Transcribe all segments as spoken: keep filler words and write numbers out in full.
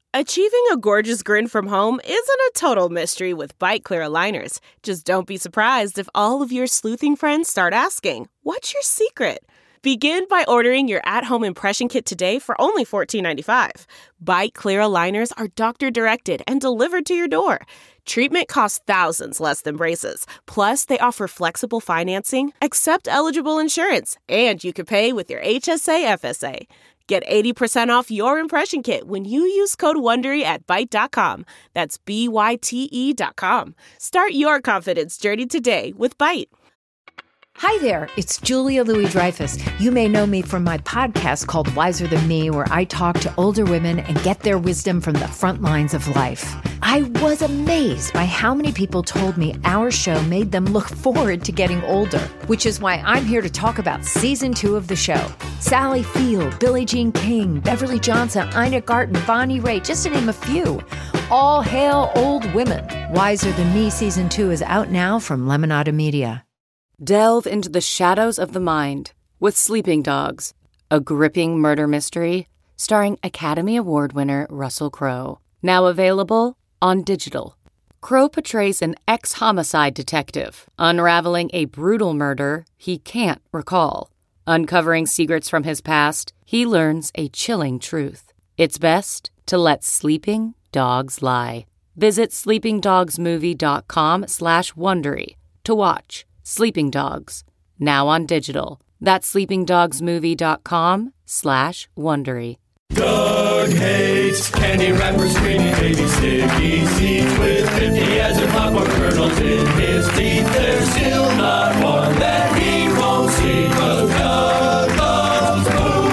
Achieving a gorgeous grin from home isn't a total mystery with Byte Clear aligners. Just don't be surprised if all of your sleuthing friends start asking, "What's your secret?" Begin by ordering your at-home impression kit today for only fourteen ninety-five. Byte Clear aligners are doctor-directed and delivered to your door. Treatment costs thousands less than braces. Plus, they offer flexible financing, accept eligible insurance, and you can pay with your H S A F S A. Get eighty percent off your impression kit when you use code WONDERY at byte dot com. That's B Y T E dot com. Start your confidence journey today with Byte. Hi there, it's Julia Louis-Dreyfus. You may know me from my podcast called Wiser Than Me, where I talk to older women and get their wisdom from the front lines of life. I was amazed by how many people told me our show made them look forward to getting older, which is why I'm here to talk about season two of the show. Sally Field, Billie Jean King, Beverly Johnson, Ina Garten, Bonnie Raitt, just to name a few. All hail old women. Wiser Than Me season two is out now from Lemonada Media. Delve into the shadows of the mind with Sleeping Dogs, a gripping murder mystery starring Academy Award winner Russell Crowe. Now available on digital. Crowe portrays an ex-homicide detective unraveling a brutal murder he can't recall. Uncovering secrets from his past, he learns a chilling truth. It's best to let sleeping dogs lie. Visit sleepingdogsmovie.com slash Wondery to watch Sleeping Dogs, now on digital. That's sleepingdogsmovie.com slash Wondery. Doug hates candy wrappers, screaming baby sticky seeds with fifty as in popcorn kernels in his teeth. There's still not one that he won't see, 'cause Doug loves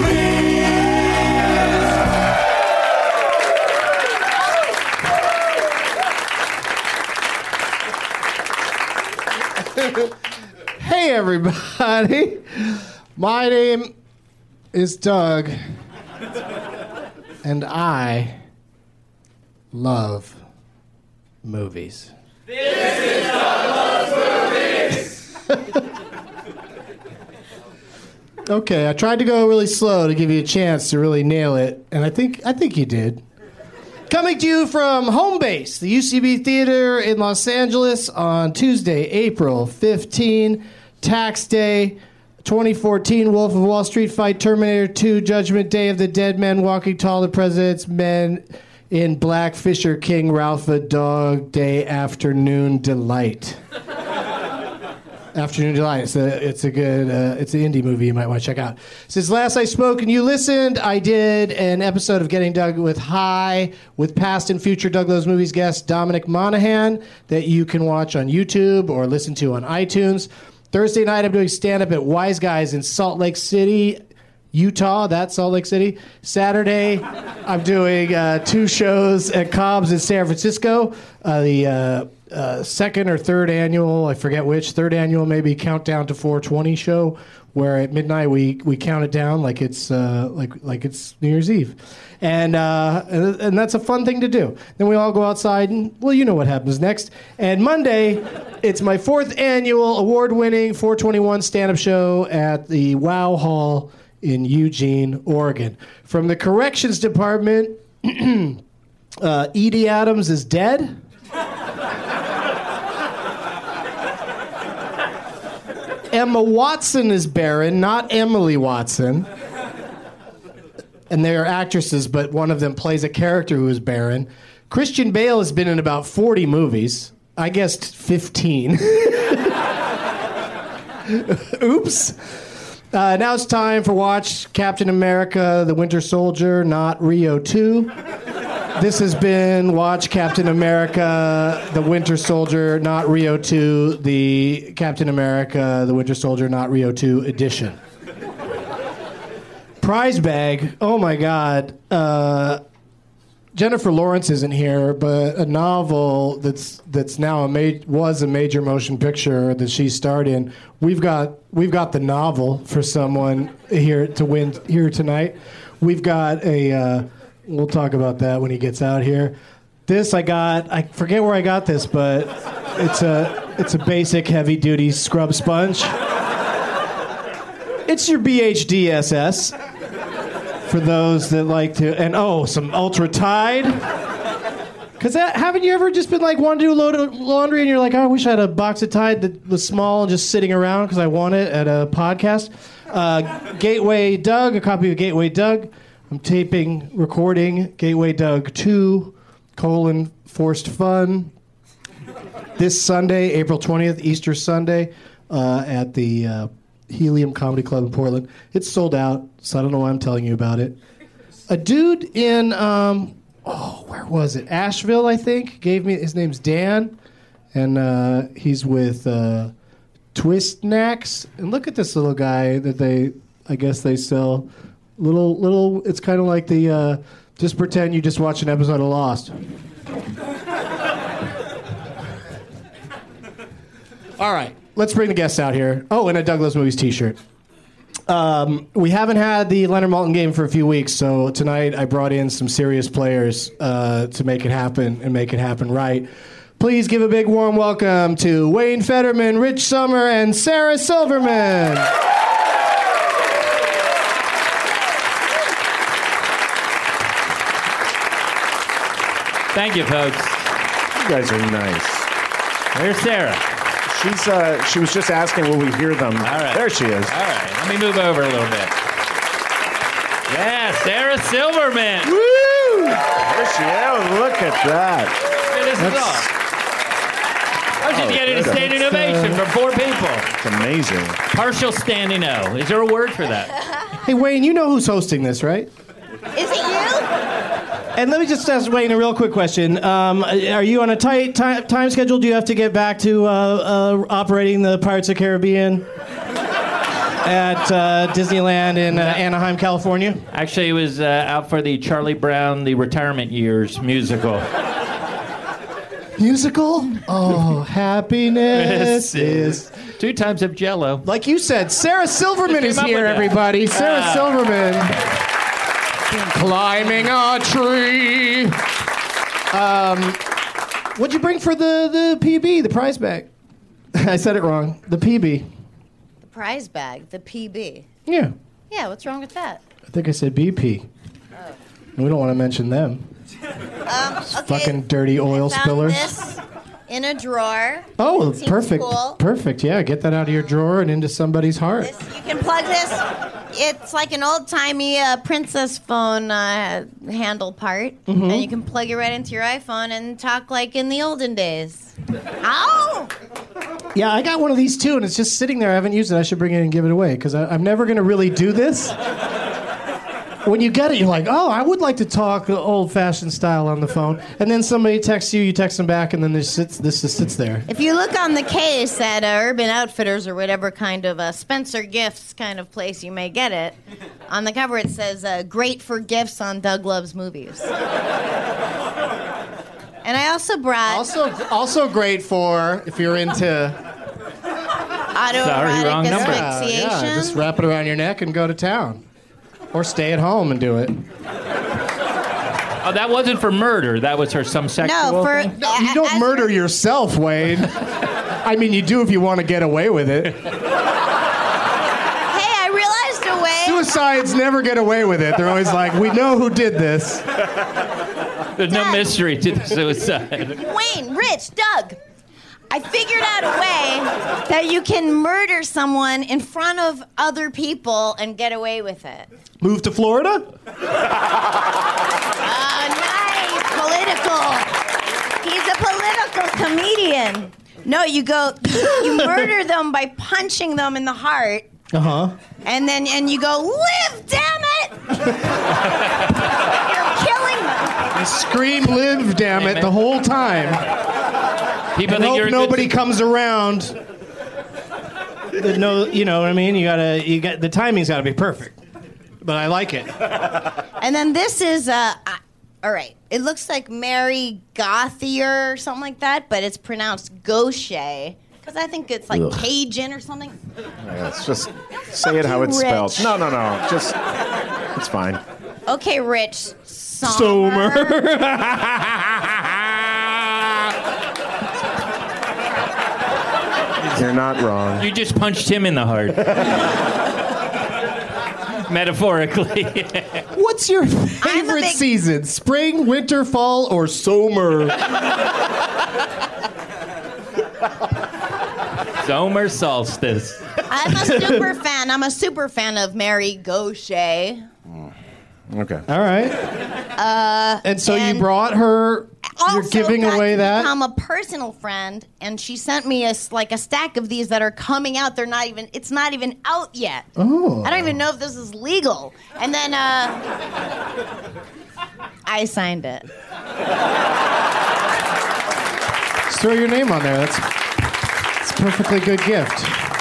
movies. Hey everybody, my name is Doug, and I love movies. This is Doug Loves Movies! Okay, I tried to go really slow to give you a chance to really nail it, and I think I think you did. Coming to you from Home Base, the U C B Theater in Los Angeles on Tuesday, April fifteenth, Tax Day, twenty fourteen, Wolf of Wall Street Fight, Terminator two, Judgment Day of the Dead Men Walking Tall, The President's Men in Black, Fisher King, Ralph the Dog Day, Afternoon Delight. Afternoon Delight. It's a, it's a good, uh, it's an indie movie you might want to check out. Since last I spoke and you listened, I did an episode of Getting Doug with High with past and future Doug Loves Movies guest Dominic Monaghan that you can watch on YouTube or listen to on iTunes. Thursday night, I'm doing stand-up at Wise Guys in Salt Lake City, Utah. That's Salt Lake City. Saturday, I'm doing uh, two shows at Cobb's in San Francisco. Uh, the uh, uh, second or third annual, I forget which, third annual maybe Countdown to four twenty show, where at midnight we we count it down like it's uh, like like it's New Year's Eve, and, uh, and and that's a fun thing to do. Then we all go outside, and well, you know what happens next. And Monday, it's my fourth annual award-winning four twenty-one stand-up show at the Wow Hall in Eugene, Oregon. From the corrections department, uh, Edie Adams is dead. Emma Watson is barren, not Emily Watson. And they are actresses, but one of them plays a character who is barren. Christian Bale has been in about forty movies. I guessed fifteen. Oops. Uh, now it's time for Watch Captain America, The Winter Soldier, not Rio two. This has been Watch Captain America, The Winter Soldier, not Rio two, the Captain America, The Winter Soldier, not Rio two edition. Prize bag, oh my God. Uh, Jennifer Lawrence isn't here, but a novel that's that's now a ma- was a major motion picture that she starred in. We've got we've got the novel for someone here to win here tonight. We've got a. Uh, we'll talk about that when he gets out here. This I got. I forget where I got this, but it's a it's a basic heavy duty scrub sponge. It's your B H D S S. For those that like to, and oh, some Ultra Tide. Because haven't you ever just been like, want to do a load of laundry and you're like, oh, I wish I had a box of Tide that was small and just sitting around because I want it at a podcast? Uh, Gateway Doug, a copy of Gateway Doug. I'm taping, recording Gateway Doug two, colon, Forced Fun. This Sunday, April twentieth, Easter Sunday, uh, at the uh, Helium Comedy Club in Portland. It's sold out, so I don't know why I'm telling you about it. A dude in... Um, Oh, where was it? Asheville, I think. Gave me his name's Dan, and uh, he's with uh, Twist Knacks. And look at this little guy that they, I guess they sell. Little, little. It's kind of like the. Uh, just pretend you just watched an episode of Lost. All right, let's bring the guests out here. Oh, and a Doug Loves Movies T-shirt. Um, we haven't had the Leonard Maltin game for a few weeks, so tonight I brought in some serious players uh, to make it happen and make it happen right. Please give a big warm welcome to Wayne Federman, Rich Sommer, and Sarah Silverman. Thank you, folks. You guys are nice. Where's Sarah? She's uh, she was just asking, will we hear them? All right. There she is. All right. Let me move over a little bit. Yeah, Sarah Silverman. Woo! There she is. Look at that. This is awesome. I was just Oh, getting a good. standing ovation from four people. It's amazing. Partial standing O. Is there a word for that? Hey, Wayne, you know who's hosting this, right? Is it you? And let me just ask Wayne a real quick question. Um, are you on a tight ti- time schedule? Do you have to get back to uh, uh, operating the Pirates of the Caribbean at uh, Disneyland in uh, Anaheim, California? Actually, it was uh, out for the Charlie Brown, the retirement years musical. Musical? Oh, happiness is... Two times of Jello. Like you said, Sarah Silverman Who is came up here, with that? everybody. Sarah Ah. Silverman. Climbing a tree. Um, what'd you bring for the, the P B, the prize bag? I said it wrong. The P B. The prize bag, the P B. Yeah. Yeah, what's wrong with that? I think I said B P. Oh. We don't want to mention them. Um, okay. Fucking dirty oil I found spillers. this in a drawer. Oh, Seems perfect. cool. Perfect. Yeah, get that out of your drawer and into somebody's heart. This, you can plug this. It's like an old-timey uh, princess phone uh, handle part, Mm-hmm. and you can plug it right into your iPhone and talk like in the olden days. Ow! Yeah, I got one of these too, and it's just sitting there. I haven't used it. I should bring it and give it away because I'm never going to really do this. When you get it, you're like, oh, I would like to talk the old-fashioned style on the phone. And then somebody texts you, you text them back, and then this sits, this just sits there. If you look on the case at uh, Urban Outfitters or whatever kind of uh, Spencer Gifts kind of place you may get it, on the cover it says, uh, great for gifts on Doug Loves Movies. And I also brought Also, also great for if you're into autoerotic wrong number. yeah, asphyxiation. yeah, just wrap it around your neck and go to town, or stay at home and do it. Oh, that wasn't for murder. That was for some sexual No, for thing? You don't as- murder yourself, Wayne. I mean, you do if you want to get away with it. Hey, I realized a way. Suicides never get away with it. They're always like, we know who did this. There's no Dad. mystery to the suicide. Wayne, Rich, Doug. I figured out a way that you can murder someone in front of other people and get away with it. Move to Florida? Oh, nice. Political. He's a political comedian. No, you go, you murder them by punching them in the heart, Uh-huh. and then and you go, live, damn it! You're killing them. You scream live, damn it, the whole time. People And think hope you're a nobody good... comes around. No, you know what I mean? You gotta, you got, the timing's gotta be perfect. But I like it. And then this is, uh, uh, all right, it looks like Mary Gauthier or something like that, but it's pronounced Gaucher, because I think it's like Ugh. Cajun or something. Yeah, it's just say it how you, it's spelled. Rich. No, no, no. Just it's fine. Okay, Rich. Sommer. You're not wrong. You just punched him in the heart. Metaphorically. What's your favorite big- season? Spring, winter, fall, or summer? Summer solstice. I'm a super fan. I'm a super fan of Mary Gaucher. Okay. All right. Uh, and so and you brought her. You're Also giving got away to that. become a personal friend, and she sent me a s- like a stack of these that are coming out. They're not even. It's not even out yet. Oh. I don't even know if this is legal. And then uh, I signed it. Just throw your name on there. That's, that's a perfectly good gift.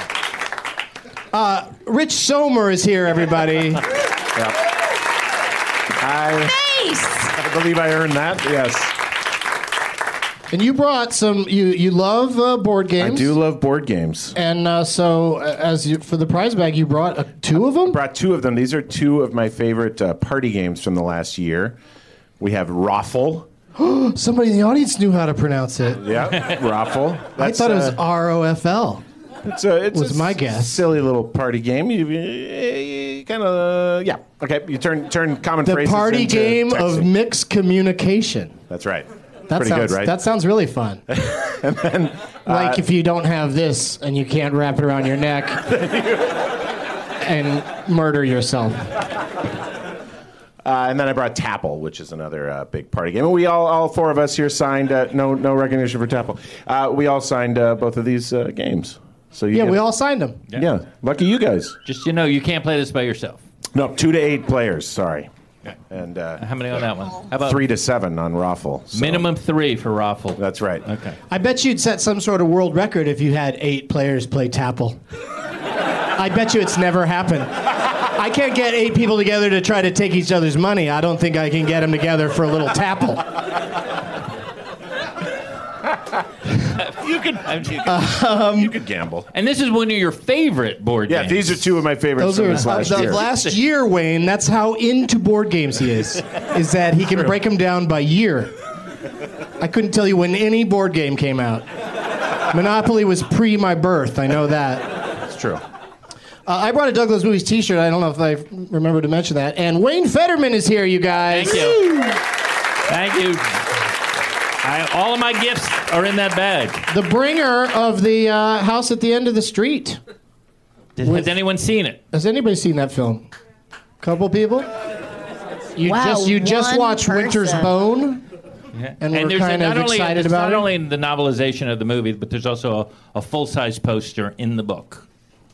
Uh, Rich Somer is here, everybody. Yep. I, Face. I believe I earned that. Yes. And you brought some. You you love uh, board I games. do love board games. And uh, so, uh, as you, for the prize bag, you brought uh, two of them. Brought two of them. These are two of my favorite uh, party games from the last year. We have Raffle. Somebody in the audience knew how to pronounce it. Yeah, Raffle. I thought it was uh, R O F L. It's a, it's was a my s- guess. silly little party game. You, you kind of yeah. Okay, you turn turn common The phrases party into game of texting. mixed communication. That's right. That Pretty sounds, good, right? That sounds really fun. and then Like if you don't have this and you can't wrap it around your neck and murder yourself. Uh, and then I brought Tapple, which is another uh, big party game. And we all, all four of us here signed. Uh, no, no recognition for Tapple. Uh, we all signed uh, both of these uh, games. So you Yeah, get- we all signed them. Yeah. lucky you guys. Just, you know, you can't play this by yourself. No, two to eight players. Sorry, Okay. and uh, How many on that one? How about three to seven on Raffle. So- minimum three for Raffle? That's right. Okay. I bet you'd set some sort of world record if you had eight players play Tapple. I bet you it's never happened. I can't get eight people together to try to take each other's money. I don't think I can get them together for a little Tapple. You could, I'm- you could- Um, You could gamble. and this is one of your favorite board Yeah, games. these are two of my favorites Those from are this last of year. last year, Wayne. That's how into board games he is. Is that he can break them down by year. I couldn't tell you when any board game came out. Monopoly was pre my birth. I know that. It's true. Uh, I brought a Douglas Movies T-shirt. I don't know if I remember to mention that. And Wayne Fetterman is here, you guys. Thank you. Thank you. I, all of my gifts are in that bag. The bringer of the uh, House at the End of the Street. Has With- anyone seen it? Has anybody seen that film? Couple people. You Wow, just you just one watched Winter's person. Bone. Yeah. And we're there's kind of not only, excited it's about not it? only the novelization of the movie, but there's also a, a full-size poster in the book.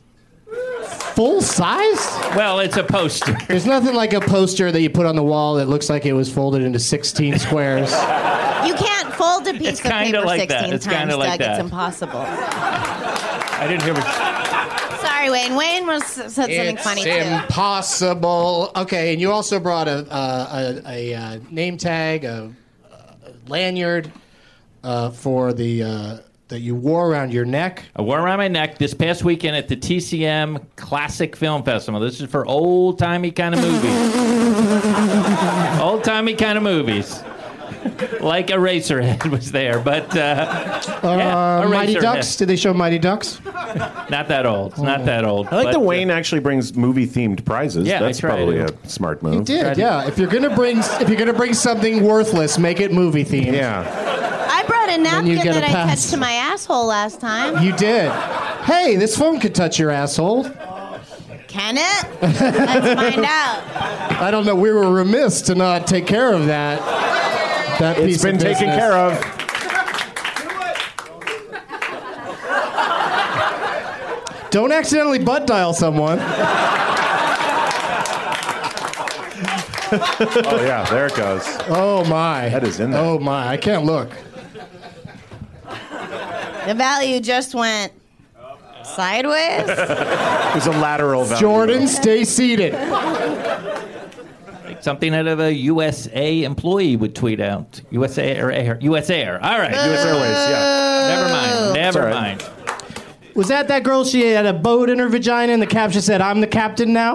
Full size? Well, it's a poster. There's nothing like a poster that you put on the wall that looks like it was folded into sixteen squares. You can't fold a piece It's of kinda paper like that. sixteen It's times, kinda like Doug. that. It's impossible. I didn't hear what... Sorry, Wayne. Wayne was said something It's funny too. impossible. Okay, and you also brought a uh, a, a, uh name tag, a, a lanyard uh, for the uh, that you wore around your neck. I wore around my neck this past weekend at the T C M Classic Film Festival. This is for old-timey kind of movies. Old-timey kind of movies. Like Eraserhead was there, but uh, yeah, Uh, Mighty Eraserhead. Ducks? Did they show Mighty Ducks? Not that old. It's not that old. I like but, that uh, Wayne actually brings movie-themed prizes. Yeah, I That's try probably to. a smart You move. did, yeah. If you're gonna bring if you're gonna bring something worthless, make it movie themed. Yeah. I brought a you napkin get a that I pass. touched to my asshole last time. You did. Hey, this phone could touch your asshole. Can it? Let's find out. I don't know. We were remiss to not take care of that. That piece It's been of taken business. care of. Don't accidentally butt dial someone. Oh, yeah, there it goes. Oh my. That is in there. Oh my. I can't look. The value just went sideways. There's a lateral value. Jordan, stay seated. Something out of a U S A employee would tweet out. U S A or Air? U S Air. All right. U S Airways, yeah. Never mind. Never all right. mind. Was that that girl? She had a boat in her vagina, and the caption said, "I'm the captain now."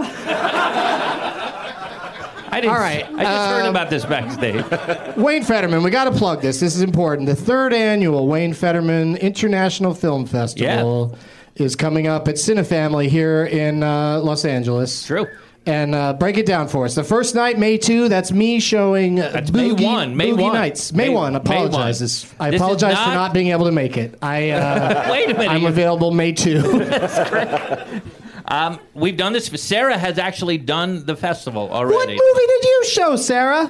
I didn't, All right, I just heard um, about this backstage. Wayne Fetterman, we got to plug this. This is important. The third annual Wayne Fetterman International Film Festival is coming up at Cinefamily here in uh, Los Angeles. True. And uh, break it down for us. The first night, May second, that's me showing uh, That's Boogie, May one. May Boogie one. Nights. May, May- first, May apologizes. first. I This is apologize not- for not being able to make it. I, uh, Wait a minute. I'm you- available May second. Um, we've done this. Sarah has actually done the festival What already. movie did you show, Sarah?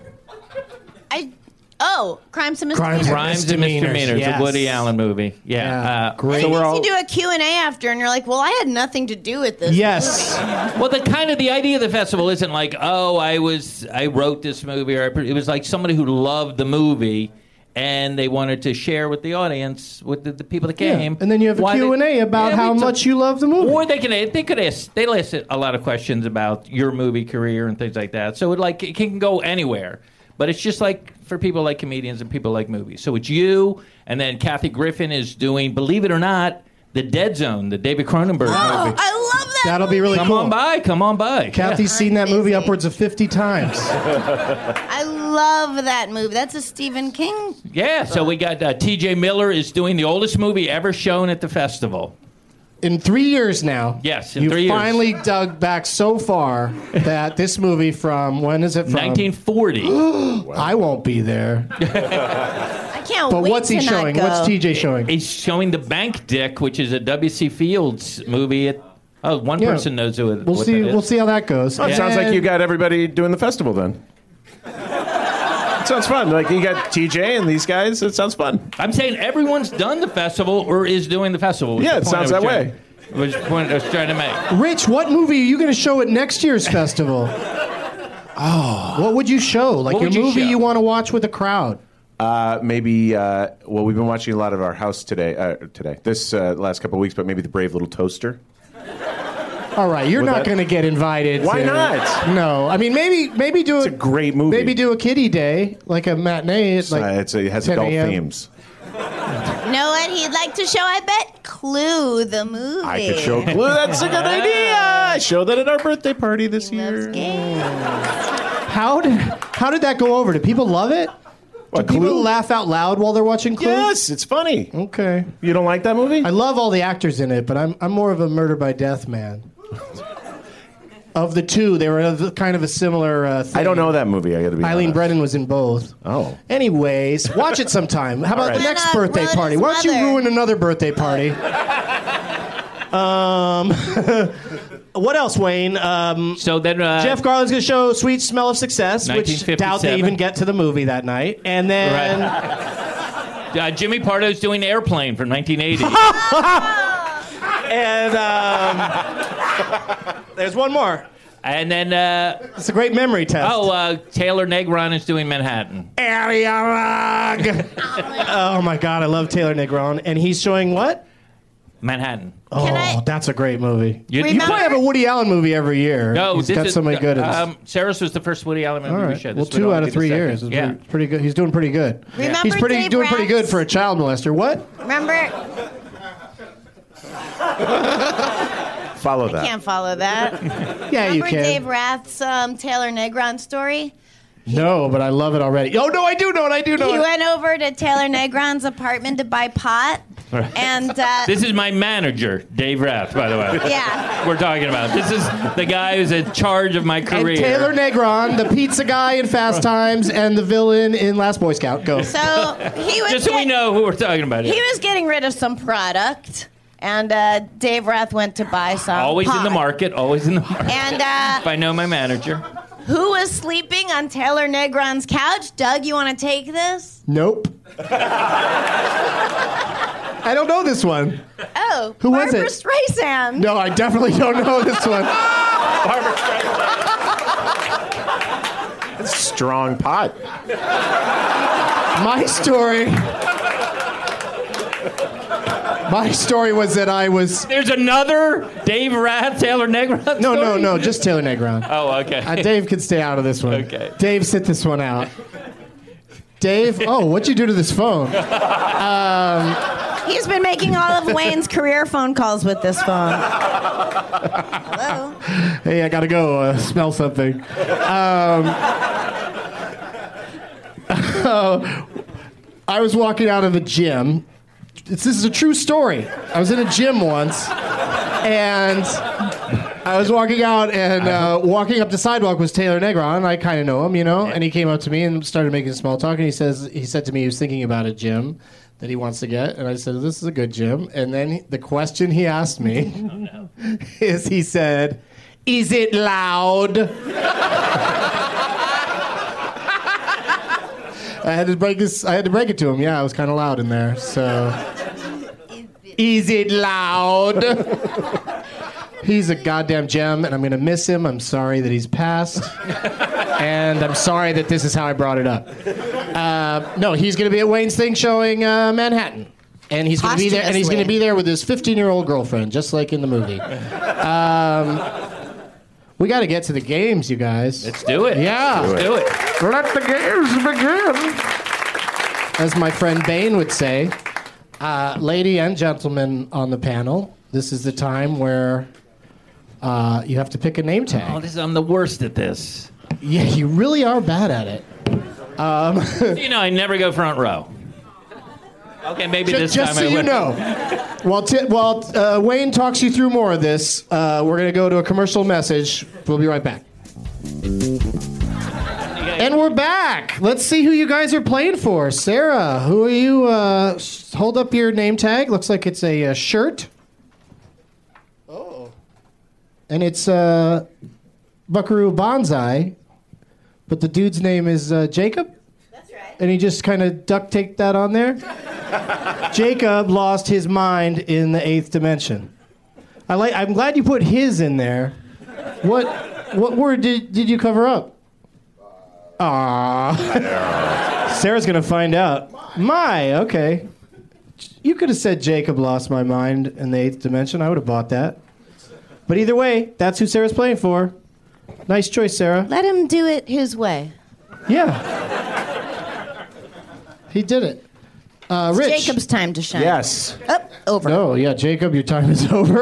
I oh, Crimes and Crimes Misdemeanors. Crimes and Misdemeanors, Misdemeanors, yes. a Woody Allen movie. Yeah. Yeah, Uh, great. So we're all. You do a Q and A after, and you're like, "Well, I had nothing to do with this." Yes. Well, the kind of the idea of the festival isn't like, oh, I was I wrote this movie, or I, it was like somebody who loved the movie, and they wanted to share with the audience, with the, the people that Yeah. came. And then you have a why Q and A they- about Yeah, how we took- much you love the movie. Or they can they could ask they ask a lot of questions about your movie career and things like that. So it like it can go anywhere. But it's just like for people like comedians and people like movies. So it's you, and then Kathy Griffin is doing, believe it or not, The Dead Zone, the David Cronenberg Oh, movie. I love that. That'll be really Come cool. on by, come on by. Kathy's seen that movie busy. upwards of fifty times. I love that movie. That's a Stephen King. Yeah, so we got uh, T J Miller is doing the oldest movie ever shown at the festival. In three years now, Yes, in you three years. finally dug back so far that this movie from, when is it from? nineteen forty. I won't be there. I can't But wait what's he to not showing? go. What's T J showing? He's showing The Bank Dick, which is a W C Fields movie. At, oh, one Yeah. person knows who it, We'll what see. that is. We'll see how that goes. Oh, it sounds like you got everybody doing the festival then. It sounds fun. Like you got T J and these guys. It sounds fun. I'm saying everyone's done the festival or is doing the festival. was Yeah, the it point I sounds was that trying- way. Was the point I was trying to make. Rich, what movie are you going to show at next year's festival? Oh, what would you show? Like What your would you movie show? you want to watch with a crowd? Uh, maybe. Uh, well, we've been watching a lot of Our House today. Uh, today, this uh, last couple of weeks, but maybe The Brave Little Toaster. All right, you're Would not that- going to get invited. Why to- not? No, I mean maybe maybe do It's a a great movie. Maybe do a kiddie day, like a matinee. Uh, Like it's a, it has ten adult a m. themes. Know what he'd like to show? I bet Clue, the movie. I could show Clue. That's a good idea. I showed that at our birthday party this He loves year. games. How did how did that go over? Did people love it? What, Do people Clue? laugh out loud while they're watching Clue? Yes, it's funny. Okay. You don't like that movie? I love all the actors in it, but I'm I'm more of a Murder by Death man. Of the two, they were of kind of a similar uh, thing. I don't know that movie. I got to be Eileen honest. Brennan was in both. Oh. Anyways, watch it sometime. How about right. the next Why not birthday ruin party? his Why don't you mother? ruin another birthday party? um, what else, Wayne? Um, So then uh, Jeff Garland's going to show Sweet Smell of Success, which nineteen fifty-seven. doubt they even get to the movie that night. And then uh, Jimmy Pardo's doing Airplane from nineteen eighty. and um, there's one more. And then, uh, It's a great memory test. oh, uh, Taylor Negron is doing Manhattan. Area Rug. Oh my God, I love Taylor Negron, and he's showing what? Manhattan. Oh, Can I- that's a great movie. You, You probably have a Woody Allen movie every year. No, he's this got is, so many good. Um, Sarah's was the first Woody Allen movie All we right. showed. Well, This would two only out be of the three second. years. is Yeah. pretty, pretty good. He's doing pretty good. Remember He's pretty Dave doing pretty good Rath's- for a child molester. What? Remember? Follow that. Can't follow that. Yeah, you Remember can. Dave Rath's um, Taylor Negron story? No, but I love it already. Oh no, I do know it. I do know He it. went over to Taylor Negron's apartment to buy pot, and uh, This is my manager, Dave Rath, by the way. yeah, We're talking about. This is the guy who's in charge of my And career. Taylor Negron, the pizza guy in Fast Times, and the villain in Last Boy Scout. Go. so he was Just so we get- know who we're talking about here. he was getting rid of some product, and uh, Dave Rath went to buy some. Always in the pot. market, always in the market. And uh, If I know my manager. who was sleeping on Taylor Negron's couch? Doug, you want to take this? Nope. I don't know this one. Oh, Who was Barbara it? Streisand. No, I definitely don't know this one. It's strong pot. My story. My story was that I was. There's another Dave Rath, Taylor Negron No, no, story? no, just Taylor Negron. Oh, okay. Uh, Dave can stay out of this one. Okay. Dave, sit this one out. Dave, oh, what'd you do to this phone? He's been making all of Wayne's career phone calls with this phone. Hello. Hey, I gotta go uh, smell something. Um, uh, I was walking out of a gym. It's, this is a true story. I was in a gym once, and I was walking out, and uh, walking up the sidewalk was Taylor Negron. I kind of know him, you know. And he came up to me and started making small talk. And he says, he said to me, he was thinking about a gym that he wants to get. And I said, this is a good gym. And then he, the question he asked me oh, no. is, he said, "Is it loud?" I had to break this. I had to break it to him. Yeah, it was kind of loud in there. So, is it loud? He's a goddamn gem, and I'm gonna miss him. I'm sorry that he's passed, and I'm sorry that this is how I brought it up. Uh, no, he's gonna be at Wayne's thing showing uh, Manhattan, and he's gonna be there. And he's gonna be there with his fifteen-year-old girlfriend, just like in the movie. Um, we got to get to the games, you guys. Let's do it. Yeah, let's do it. Let the games begin. As my friend Bane would say, uh, lady and gentlemen on the panel, this is the time where uh, you have to pick a name tag. Oh, this, I'm the worst at this. Yeah, you really are bad at it. Um, you know, I never go front row. Okay, maybe just, this just time so I you would. know. While, t- while uh, Wayne talks you through more of this, uh, we're going to go to a commercial message. We'll be right back. And we're back. Let's see who you guys are playing for. Sarah, who are you? Uh, hold up your name tag. Looks like it's a, a shirt. Oh. And it's uh, Buckaroo Banzai, but the dude's name is uh, Jacob? That's right. And he just kind of duct taped that on there? Jacob lost his mind in the eighth dimension. I like. I'm glad you put his in there. What what word did, did you cover up? Ah, Sarah's gonna find out. My, okay. You could have said Jacob lost my mind in the eighth dimension. I would have bought that. But either way, that's who Sarah's playing for. Nice choice, Sarah. Let him do it his way. Yeah. He did it. Uh, it's Rich. Jacob's time to shine. Yes. Up, over. Oh, yeah, Jacob, your time is over.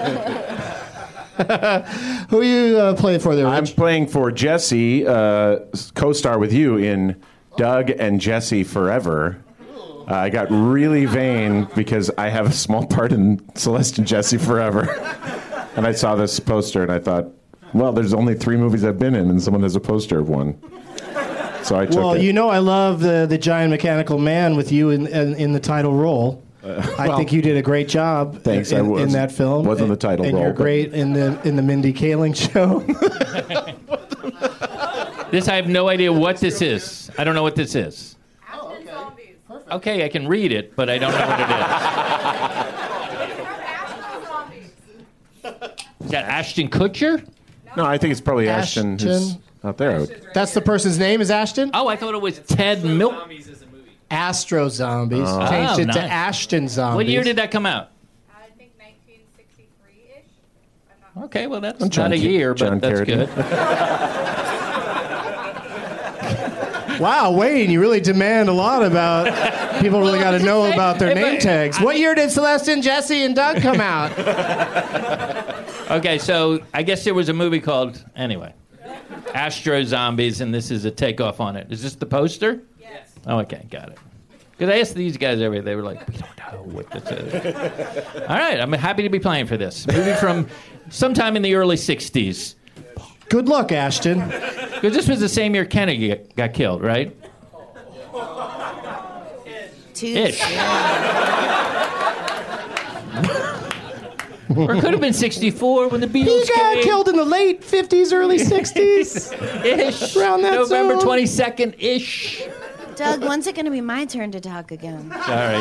Who are you uh, playing for there, Rich? I'm playing for Jesse, uh, co-star with you in Doug and Jesse Forever. Uh, I got really vain because I have a small part in Celeste and Jesse Forever. And I saw this poster and I thought, well, there's only three movies I've been in and someone has a poster of one. So I took well, it. you know I love the, the giant mechanical man with you in in, in the title role. Uh, well, I think you did a great job thanks, in, I was. in that film. Wasn't the title and role. And you're great in the in the Mindy Kaling show. This, I have no idea what this is. I don't know what this is. Oh, okay. Perfect. Okay, I can read it, but I don't know what it is. Is that Ashton Kutcher? No, I think it's probably Ashton, Ashton. who's out there. That's the person's name is Ashton? Oh, I thought it was Ted Milk. Astro Zombies. Oh. Changed Oh, it nice. to Ashton Zombies. What year did that come out? I think nineteen sixty-three-ish. I'm not Okay, well, that's I'm John not a Ca- year, John but that's Carradine. good. Wow, Wayne, you really demand a lot about... People really got to know about their name tags. What year did Celeste, Jesse, and Doug come out? Okay, so I guess there was a movie called, anyway, Astro Zombies, and this is a takeoff on it. Is this the poster? Yes. Oh, okay, got it. Because I asked these guys everything. They were like, we don't know what this is. All right, I'm happy to be playing for this. Movie from sometime in the early sixties. Good luck, Ashton. Because this was the same year Kennedy got killed, right? Two. Ish. Or it could have been sixty-four when the Beatles He got came. killed in the late fifties, early sixties. Ish. Around that November zone. twenty-second-ish. Doug, when's it going to be my turn to talk again? Sorry.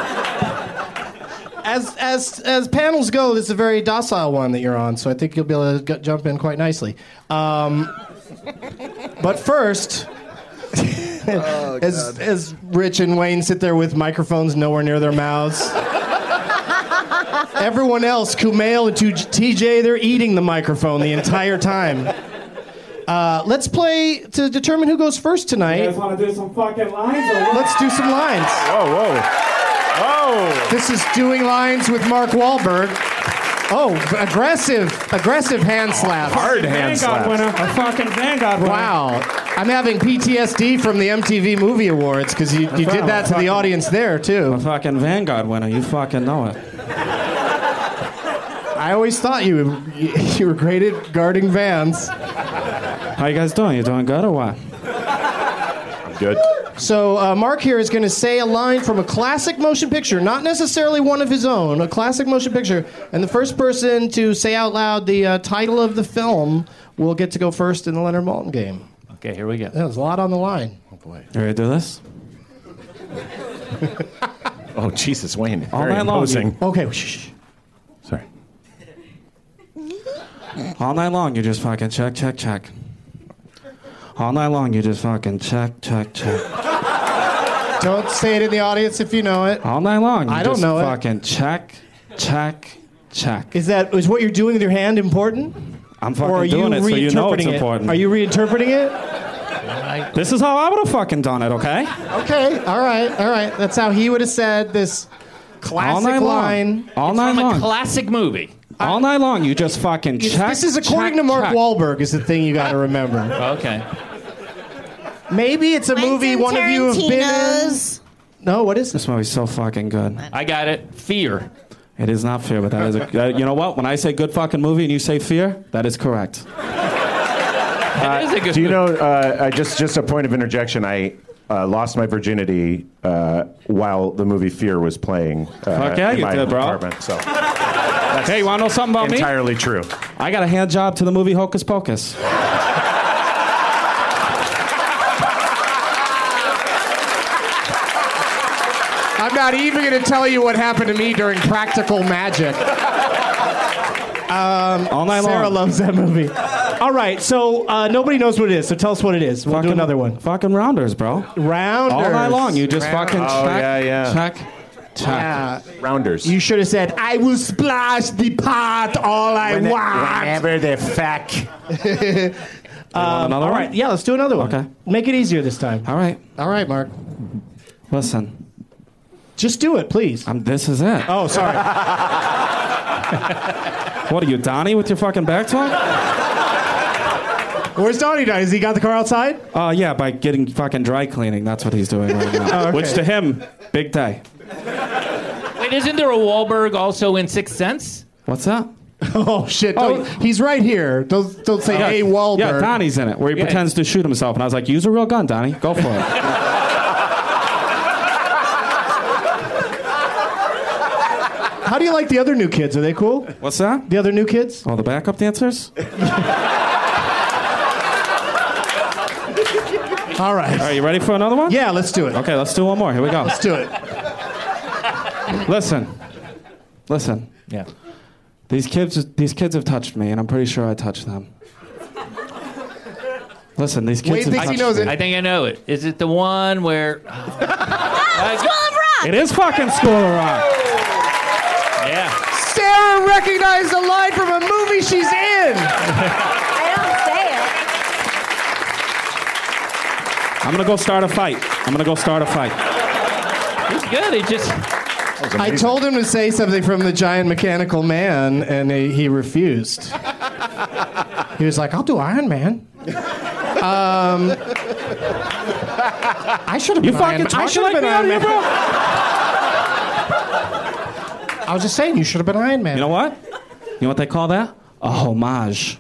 As as as panels go, this is a very docile one that you're on, so I think you'll be able to g- jump in quite nicely. Um, but first, Oh, as as Rich and Wayne sit there with microphones nowhere near their mouths, everyone else, Kumail and T J, they're eating the microphone the entire time. Uh, let's play to determine who goes first tonight. You guys want to do some fucking lines or what? Let's do some lines. Whoa, whoa. Oh! This is doing lines with Mark Wahlberg. Oh, aggressive, aggressive hand slap. Hard hand Vanguard slaps. winner. A fucking Vanguard winner. Wow. I'm having P T S D from the M T V Movie Awards because you, you did that to the audience there, A too. fucking Vanguard winner. You fucking know it. I always thought you you were great at guarding vans. How you guys doing? You doing good or what? I'm good. So uh, Mark here is going to say a line from a classic motion picture, not necessarily one of his own, a classic motion picture. And the first person to say out loud the uh, title of the film will get to go first in the Leonard Maltin game. Okay, here we go. There's a lot on the line. Oh, boy. You ready to do this? Oh, Jesus, Wayne. All Very night long. imposing. Okay, shh. Sorry. All night long, you just fucking check, check, check. All night long, you just fucking check, check, check. Don't say it in the audience if you know it. All night long, you I don't just know it. fucking check, check, check. Is that is what you're doing with your hand important? I'm Or fucking are you doing it so you know it's reinterpreting it? important. Are you reinterpreting it? This is how I would have fucking done it, okay? Okay, all right, all right. That's how he would have said this classic All night line. long. All night From a long. classic movie. All night long, you just fucking It's- check. this is according check, to Mark check. Wahlberg is the thing you got to remember. Okay. Maybe it's a movie one of you have been in. Tarantino's. No, what is this? This movie's so fucking good. I got it. Fear. It is not Fear, but that is a. Uh, you know what? When I say good fucking movie and you say Fear, that is correct. It is a good Do you movie. know, uh, I just, just a point of interjection, I uh, lost my virginity uh, while the movie Fear was playing uh, Fuck yeah, in you my did, bro. apartment. So Hey, you want to know something about me? entirely true. I got a hand job to the movie Hocus Pocus. I'm not even going to tell you what happened to me during Practical Magic. All night Sarah long. loves that movie. All right, so uh, nobody knows what it is, so tell us what it is. We'll do Fucking- another one. Fucking Rounders, bro. Rounders. All night long, you just fucking Oh, check, yeah, yeah. check, check. Yeah. Rounders. You should have said, I will splash the pot all I When- want. Whenever the fuck. Um, another All one? right, yeah, let's do another one. Okay. Make it easier this time. All right. All right, Mark. Listen, Just do it, please. I'm, this is it. Oh, sorry. What are you, Donnie, with your fucking back talk? Where's Donnie? Has he got the car outside? Uh, yeah, by getting fucking dry cleaning. That's what he's doing right now. Oh, okay. Which to him, big day. Wait, isn't there a Wahlberg also in Sixth Sense? What's that? Oh, shit. Oh, Don't- he's right here. Don't, don't say, hey, Wahlberg. Yeah, Donnie's in it, where he Yeah. pretends to shoot himself. And I was like, use a real gun, Donnie. Go for it. How do you like the other new kids? Are they cool? What's that? The other new kids? Oh, the backup dancers? All right. All right, you ready for another one? Yeah, let's do it. Okay, let's do one more. Here we go. Let's do it. Listen. Listen. Yeah. These kids, these kids have touched me, and I'm pretty sure I touched them. Listen, these kids Wade have thinks he touched knows me. it. I think I know it. Is it the one where? School of Rock. It is fucking School of Rock. Yeah. Sarah recognized a line from a movie she's in. I don't say it. I'm gonna go start a fight. I'm gonna go start a fight. He's good. He just. I told him to say something from The Giant Mechanical Man, and he, he refused. He was like, I'll do Iron Man. Um, I should have You been Iron fucking Man. I talking should have like been me out Iron here, Man. bro? I was just saying, you should have been Iron Man. You know what? You know what they call that? A homage.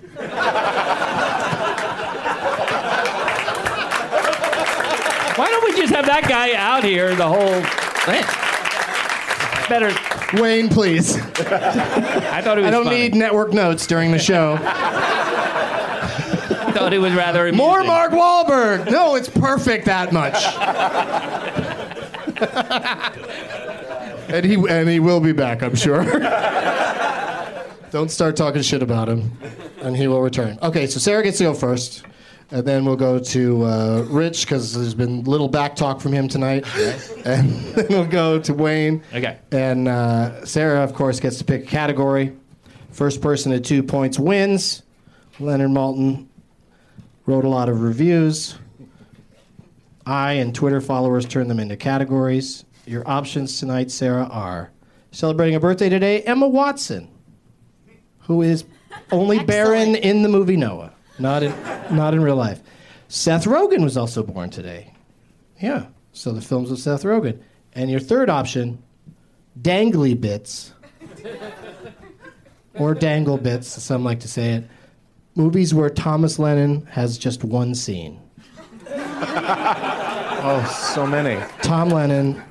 Why don't we just have that guy out here the whole thing? Better. Wayne, please. I thought it was. I don't funny. need network notes during the show. I thought it was rather amusing. More Mark Wahlberg. No, it's perfect that much. and he and he will be back, I'm sure. Don't start talking shit about him, and he will return. Okay, so Sarah gets to go first, and then we'll go to uh, Rich because there's been little back talk from him tonight, and then we'll go to Wayne. Okay. And uh, Sarah, of course, gets to pick a category. First person at two points wins. Leonard Maltin wrote a lot of reviews. I and Twitter followers turned them into categories. Your options tonight, Sarah, are celebrating a birthday today, Emma Watson, who is only barren in the movie Noah, not in, not in real life. Seth Rogen was also born today. Yeah, so the films with Seth Rogen. And your third option, Dangly Bits, or dangle bits, as some like to say it. Movies where Thomas Lennon has just one scene. Oh, so many. Tom Lennon,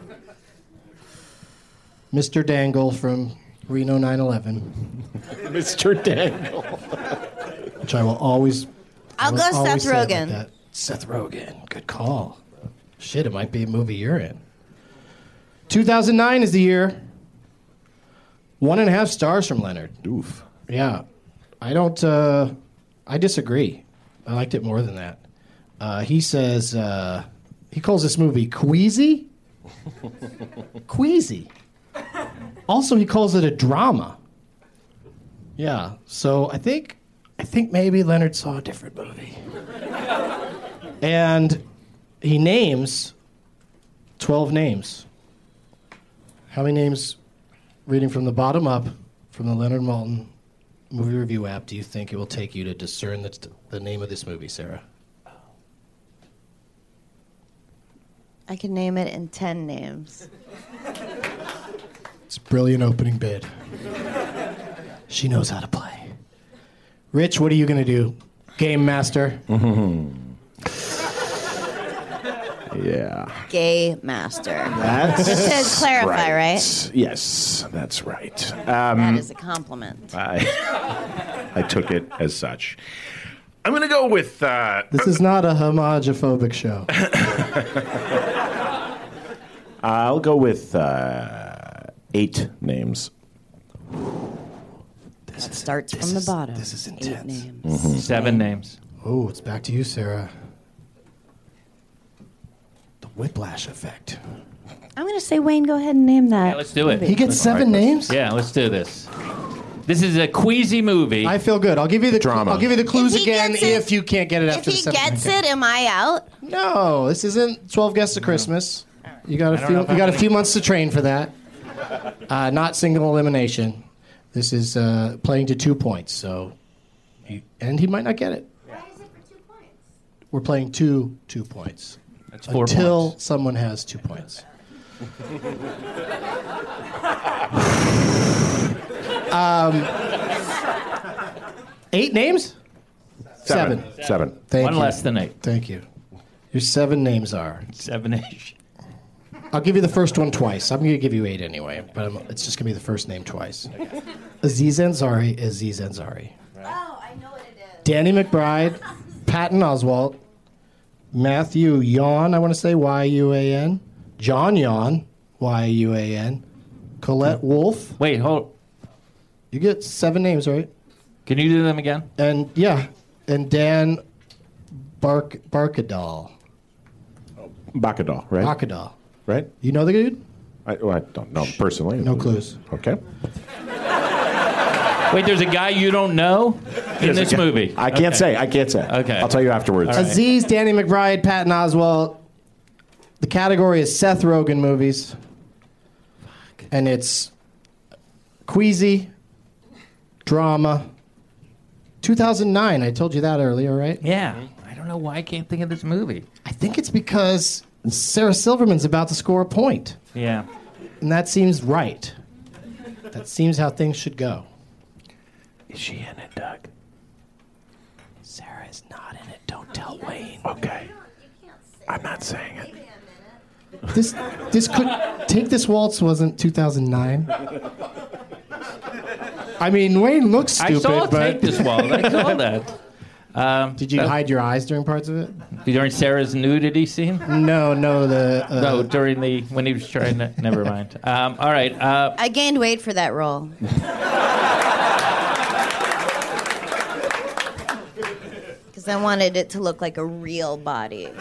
Mister Dangle from Reno nine eleven. Mister Dangle. Which I will always. I'll I will go always Seth say about Rogen. that. Seth Rogen. Good call. Shit, it might be a movie you're in. two thousand nine is the year. One and a half stars from Leonard. Oof. Yeah. I don't, uh, I disagree. I liked it more than that. Uh, he says, uh, he calls this movie queasy. Queasy. Also, he calls it a drama. Yeah. So I think, I think maybe Leonard saw a different movie. And he names twelve names. How many names, reading from the bottom up, from the Leonard Maltin movie review app, do you think it will take you to discern the, the name of this movie, Sarah? I can name it in ten names. It's a brilliant opening bid. She knows how to play. Rich, what are you going to do? Game master. Mm-hmm. Yeah. Gay master. That's Just to clarify, right? Yes, that's right. Um, That is a compliment. I, I took it as such. I'm going to go with... Uh, This is not a homophobic show. I'll go with uh, eight names. This it starts from the bottom. This is Eight intense. names. Mm-hmm. Seven names. Oh, it's back to you, Sarah. The whiplash effect. I'm going to say, Wayne, go ahead and name that. Yeah, let's do it. He gets seven names? Yeah, let's do this. This is a queasy movie. I feel good. I'll give you the Drama. I'll give you the clues If he again gets it- if you can't get it If after the he seventh. gets it, am I out? No, this isn't twelve Guests of Christmas. You got a don't few. know if You got a I'm- few months to train for that. Uh, not single elimination. This is uh, playing to two points. So, he, and he might not get it. Why is it for two points? We're playing two two points That's four until points. someone has two points. um, eight names. Seven. Seven. Seven. Thank One you. less than eight. Thank you. Your seven names are. Seven-ish. I'll give you the first one twice. I'm going to give you eight anyway, but I'm, it's just going to be the first name twice. Aziz Ansari is Aziz Ansari. Oh, I know what it is. Danny McBride, Patton Oswalt, Matthew Yawn, I want to say Y U A N, John Yawn, Y U A N, Colette Wolfe. Wait, hold. You get seven names, right? Can you do them again? And yeah, and Dan Bark Barkadal. Bacadal, right? Barkadal. Right? You know the dude? I, well, I don't know personally. No clues. Okay. Wait, there's a guy you don't know in There's a this guy- movie. I can't Okay. say. I can't say. Okay. I'll tell you afterwards. All right. Aziz, Danny McBride, Patton Oswalt. The category is Seth Rogen movies. And it's queasy, drama. two thousand nine, I told you that earlier, right? Yeah. I don't know why I can't think of this movie. I think it's because Sarah Silverman's about to score a point. Yeah. And that seems right. That seems how things should go. Is she in it, Doug? Sarah is not in it. Don't tell Wayne. Okay. I'm not saying it. This this could Take This Waltz wasn't two thousand nine. I mean, Wayne looks stupid, I saw but Take This Waltz. I saw that. Um, did you that- hide your eyes during parts of it? During Sarah's nudity scene? No, no, the uh, No, during the when he was trying to. Never mind. Um, all right. Uh, I gained weight for that role. Because I wanted it to look like a real body.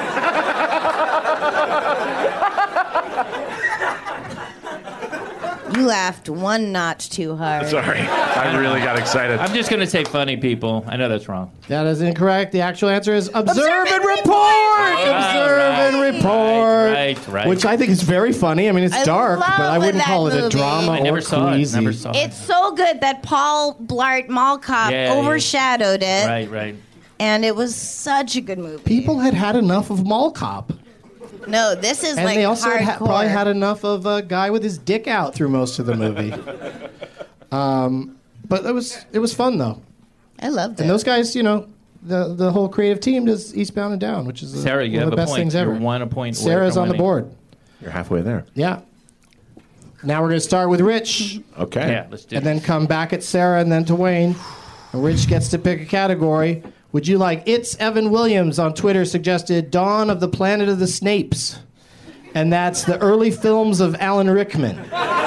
You laughed one notch too hard. Sorry. I really got excited. I'm just going to say funny people. I know that's wrong. That is incorrect. The actual answer is observe, Observe and and report. report. Observe Right, and report. right, right. Which I think is very funny. I mean, it's I dark, but I love wouldn't that call it a movie. drama I never or saw queasy. it. Never saw it. It's so good that Paul Blart Mall Cop Yeah, yeah. overshadowed it, Right, right. and it was such a good movie. People had had enough of Mall Cop. No, this is And like they also hardcore. had, probably had enough of a guy with his dick out through most of the movie. um, but it was it was fun though. I loved it. And those guys, you know, the the whole creative team does Eastbound and Down, which is the, Sarah, you one have of the a best point. things You're ever. one a point away Sarah's from on the winning. board. You're halfway there. Yeah. Now we're going to start with Rich. Okay. Yeah, let's do And it. then come back at Sarah and then to Wayne. And Rich gets to pick a category. Would you like It's Evan Williams on Twitter suggested Dawn of the Planet of the Snapes. And that's the early films of Alan Rickman.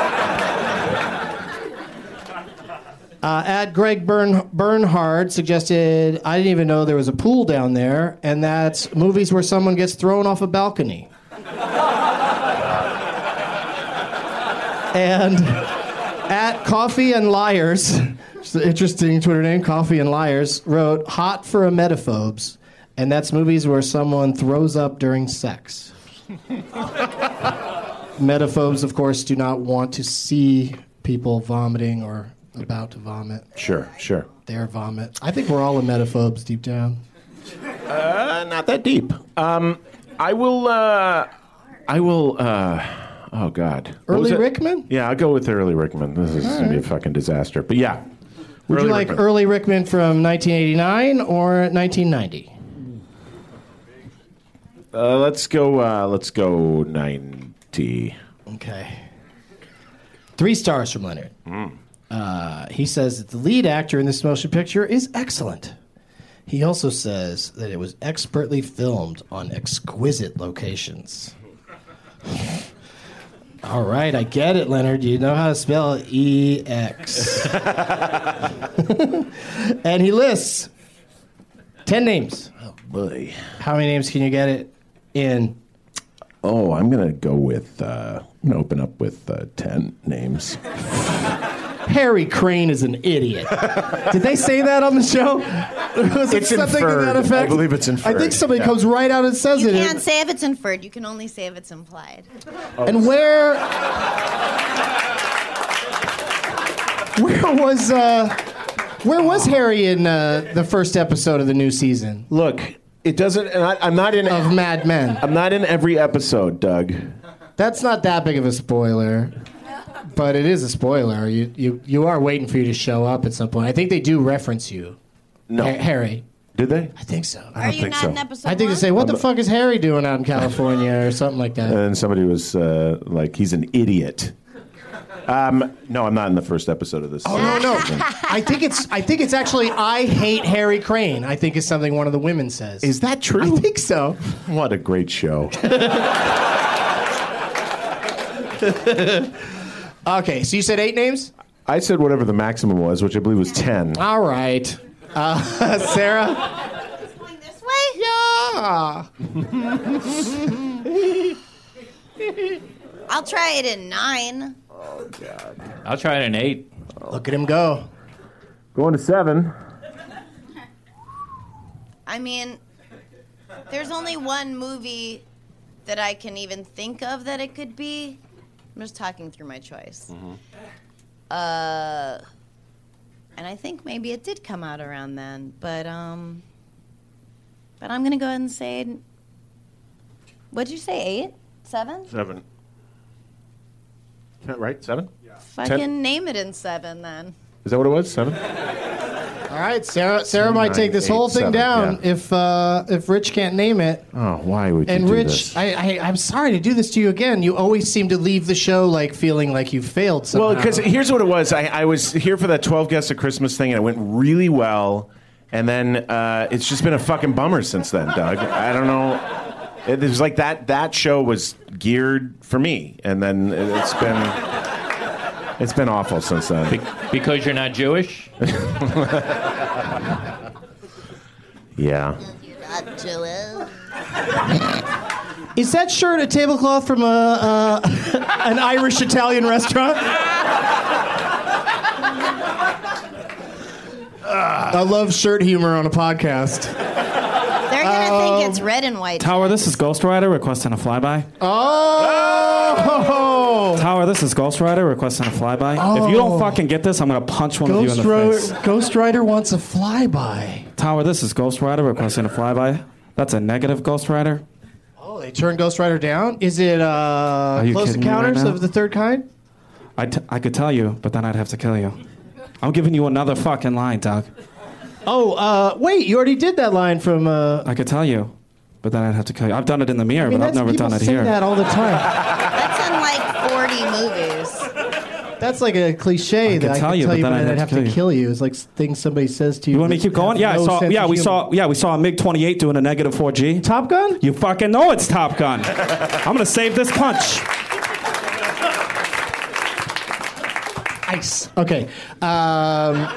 Uh, at Greg Bern- Bernhard suggested, I didn't even know there was a pool down there, and that's movies where someone gets thrown off a balcony. And at Coffee and Liars, which is an interesting Twitter name, Coffee and Liars, wrote Hot for Emetophobes, and that's movies where someone throws up during sex. Emetophobes, of course, do not want to see people vomiting or about to vomit. Sure, sure. Their vomit. I think we're all emetophobes deep down. Uh, not that deep. Um, I will. Uh, I will. Uh, oh God. What was Early it? Rickman? Yeah, I'll go with early Rickman. This is gonna be a fucking disaster. But yeah. Would Early you like Rickman. early Rickman from nineteen eighty-nine or nineteen ninety? Uh, let's go. Uh, let's go ninety. Okay. Three stars from Leonard. Uh, he says that the lead actor in this motion picture is excellent. He also says that it was expertly filmed on exquisite locations. All right, I get it, Leonard. You know how to spell E X. And he lists ten names. Oh boy. How many names can you get it in? Oh, I'm gonna go with. Uh, I'm gonna open up with uh, ten names. Harry Crane is an idiot. Did they say that on the show? Was it It's something to inferred. that effect? I believe it's inferred. I think somebody Yeah. comes right out and says You it. can't say if it's inferred. You can only say if it's implied. And where, where was, uh, where was Harry in uh, the first episode of the new season Look, it doesn't. And I, I'm not in. of Mad Men? I'm not in every episode, Doug. That's not that big of a spoiler, but it is a spoiler. You, you, you are waiting for you to show up at some point. I think they do reference you, No. Ha- Harry. Did they? I think so. Are you think not so. in episode I think they one? say, "What the fuck is Harry doing out in California?" or something like that. And somebody was uh, like, "He's an idiot." Um, no, I'm not in the first episode of this. Oh no, no. I think it's I think it's actually I hate Harry Crane. I think is something one of the women says. Is that true? I think so. What a great show. Okay, so you said eight names? I said whatever the maximum was, which I believe was ten. All right. Uh, Sarah? Going this way? Yeah. I'll try it in nine. I'll try it in eight. Look at him go. Going to seven. I mean, there's only one movie that I can even think of that it could be. I'm just talking through my choice. Uh, and I think maybe it did come out around then, but um, but I'm gonna go ahead and say, what'd you say? Eight, seven? Seven. Right? Seven? Fucking Ten. name it in seven then. Is that what it was? Seven? All right, Sarah. Sarah might Nine, take this eight, whole thing seven, down yeah. if uh, if Rich can't name it. Oh, why would you And do Rich, this? I, I I'm sorry to do this to you again. You always seem to leave the show like feeling like you failed somehow. Well, because here's what it was. I, I was here for that twelve Guests of Christmas thing, and it went really well. And then uh, it's just been a fucking bummer since then, Doug. I don't know. It was like that. That show was geared for me, and then it's been it's been awful since then. Be- because you're not Jewish? Yeah. You're not Jewish. Is that shirt a tablecloth from a uh, an Irish Italian restaurant? I love shirt humor on a podcast. They're gonna think it's red and white. Tower, this is Ghost Rider requesting a flyby. Oh! Tower, this is Ghost Rider requesting a flyby. If you don't fucking get this, I'm gonna punch one of you in Ghost, the Ro- face. Ghost Rider wants a flyby. Tower, this is Ghost Rider requesting a flyby. That's a negative Ghost Rider. Oh, they turned Ghost Rider down? Is it uh, you Close kidding me right Encounters now? of the Third Kind? I, t- I could tell you, but then I'd have to kill you. I'm giving you another fucking line, Doug. Oh, uh, wait, you already did that line from... Uh... I could tell you, but then I'd have to kill you. I've done it in the mirror, I mean, but I've never people done it say here. that all the time. That's in like forty movies. That's like a cliche I that could I tell could you, tell but you, then but I'd I'd have to kill you. It's like things somebody says to you. You want me to keep going? Yeah, I no saw. sense Yeah, of we humor. saw. Yeah, we saw a MiG twenty-eight doing a negative four G. Top Gun? You fucking know it's Top Gun. I'm gonna save this punch. Ice. Okay. Um,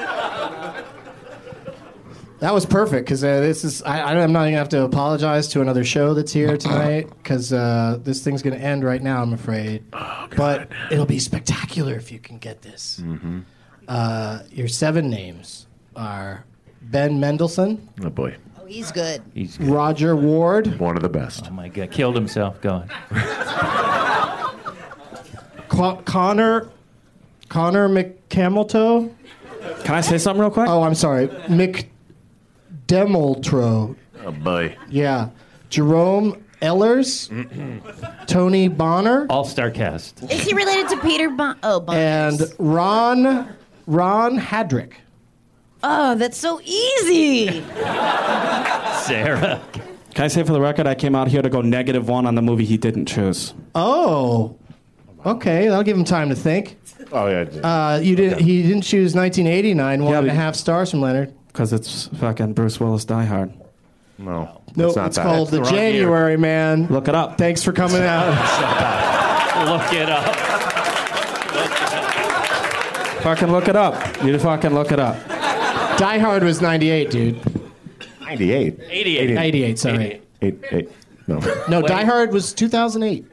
that was perfect because uh, this is. I, I'm not even gonna have to apologize to another show that's here tonight because uh, this thing's gonna end right now. I'm afraid. Oh, but it'll be spectacular if you can get this. Mm-hmm. Uh, your seven names are Ben Mendelsohn. Oh boy. Oh, he's good. He's good. Roger Ward. One of the best. Oh my God, killed himself. Go on. Con- Connor. Connor McCameltoe. Can I say something real quick? Oh, I'm sorry. McDemeltro. Oh boy. Yeah. Jerome Ehlers. Tony Bonner. All-star cast. Is he related to Peter Bon? Oh, Bonner. And Ron Ron Hadrick. Oh, that's so easy. Sarah. Can I say for the record, I came out here to go negative one on the movie he didn't choose. Oh. Okay, that'll give him time to think. Oh yeah. Uh, you didn't. He didn't choose nineteen eighty-nine. One Yeah, and a but- half stars from Leonard. Because it's fucking Bruce Willis Die Hard. No. No, it's, not it's that. called That's the The wrong year. January Man. Look it up. Thanks for coming out. Look it up. Fucking look it up. You fucking look it up. Die Hard was ninety-eight, dude. ninety-eight. eighty-eight. ninety-eight, sorry. Eight. Eight. No. No, Die Hard was two thousand eight.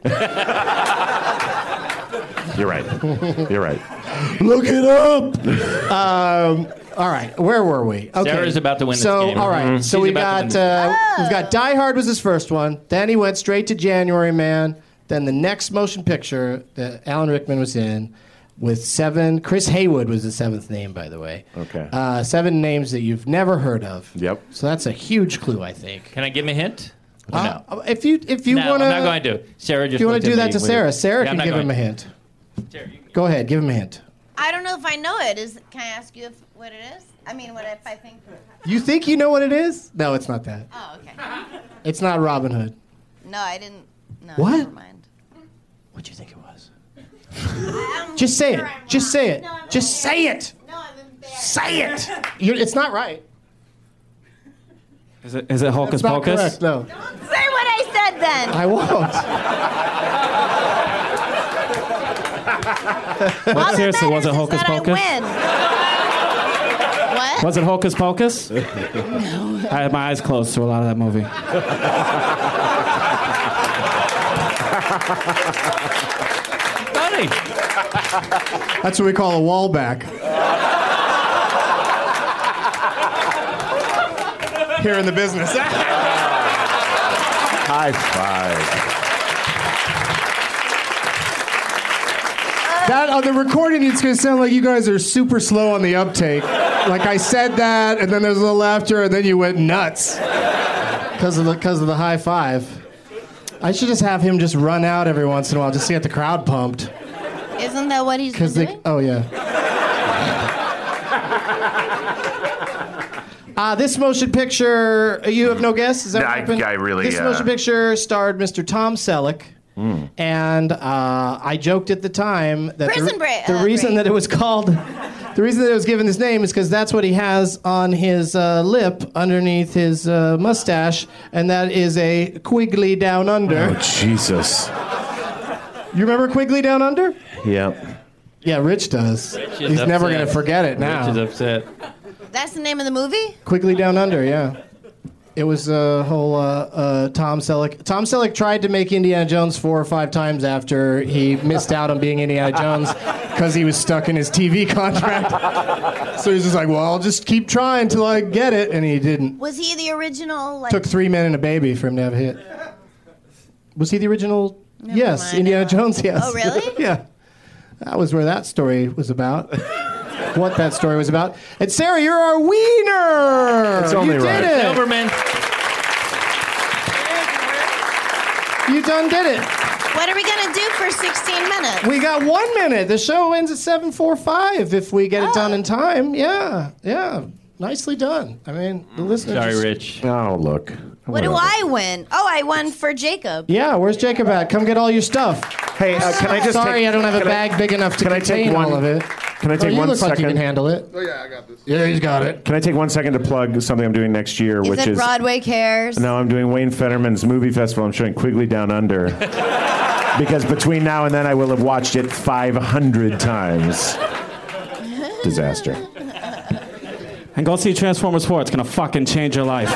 You're right. You're right. Look it up. um, all right, where were we? Okay. Sarah's about to win this so, game. all right, Mhm. so She's we about got to win. uh, we've got Die Hard was his first one. Then he went straight to January Man. Then the next motion picture that Alan Rickman was in with seven. Chris Haywood was the seventh name, by the way. Okay. Uh, seven names that you've never heard of. Yep. So that's a huge clue, I think. Can I give him a hint? Uh, If you if you no, want to, I'm not going to. Sarah just if you want looked to do at that me to with- Sarah, Sarah Yeah, I'm can not give going him a to. hint. Sarah, you can- Go ahead, give him a hint. I don't know if I know it. Is can I ask you if, what it is? I mean, what if I think? You think you know what it is? No, it's not that. Oh, okay. It's not Robin Hood. No, I didn't. No, What? never mind. What'd you think it was? Just say it. Just say it. Just say it. No, I'm embarrassed. Say it. You're, it's not right. Is it, is it Hocus It's not Pocus? correct. No, Say what I said then. I won't. What, seriously, was it Hocus Pocus? I win. What? Was it Hocus Pocus? No. I had my eyes closed through a lot of that movie. Funny. That's what we call a wall back. Here in the business. High five. That on the recording, it's going to sound like you guys are super slow on the uptake. Like I said that, and then there's a little laughter, and then you went nuts because of the because of the high five. I should just have him just run out every once in a while, just to get the crowd pumped. Isn't that what he's been Because they, doing? oh yeah. Uh, this motion picture, you have no guess? Is that what I- happened? I really, This uh, motion picture starred Mister Tom Selleck. Mm. And uh, I joked at the time that Prison the, Break- the uh, reason Break. that it was called, the reason that it was given this name is because that's what he has on his uh, lip underneath his uh, mustache, and that is a Quigley Down Under. Oh Jesus. You remember Quigley Down Under? Yep. Yeah, Rich does. Rich is He's never upset. going to forget it now. Rich is upset. That's the name of the movie? Quigley Down Under, yeah. It was a whole uh, uh, Tom Selleck. Tom Selleck tried to make Indiana Jones four or five times after he missed out on being Indiana Jones because he was stuck in his T V contract. So he's just like, well, I'll just keep trying till I get it, and he didn't. Was he the original? Like, Took three men and a baby for him to have a hit. Was he the original? Never yes, mind. Indiana Jones. Yes. Oh, really? Yeah. That was where that story was about. What that story was about. And Sarah, you're our wiener. It's only you did right. it. Silverman. You done did it. What are we going to do for sixteen minutes? We got one minute. The show ends at seven forty-five if we get it Oh. done in time. Yeah, yeah. Nicely done. I mean, the listeners... Sorry, just- Rich. Oh, look. What do Whatever. I win? Oh, I won for Jacob. Yeah, where's Jacob at? Come get all your stuff. Hey, uh, can I just Sorry, take, I don't have a can I- bag big enough to can I take contain one- all of it. Can I take oh, you one look like you second? can handle it. Oh, yeah, I got this. Yeah, he's got it. Can I take one second to plug something I'm doing next year, Is which it is Broadway Cares? no, I'm doing Wayne Fetterman's movie festival. I'm showing Quigley Down Under because between now and then I will have watched it five hundred times. Disaster. And go see Transformers four. It's gonna fucking change your life.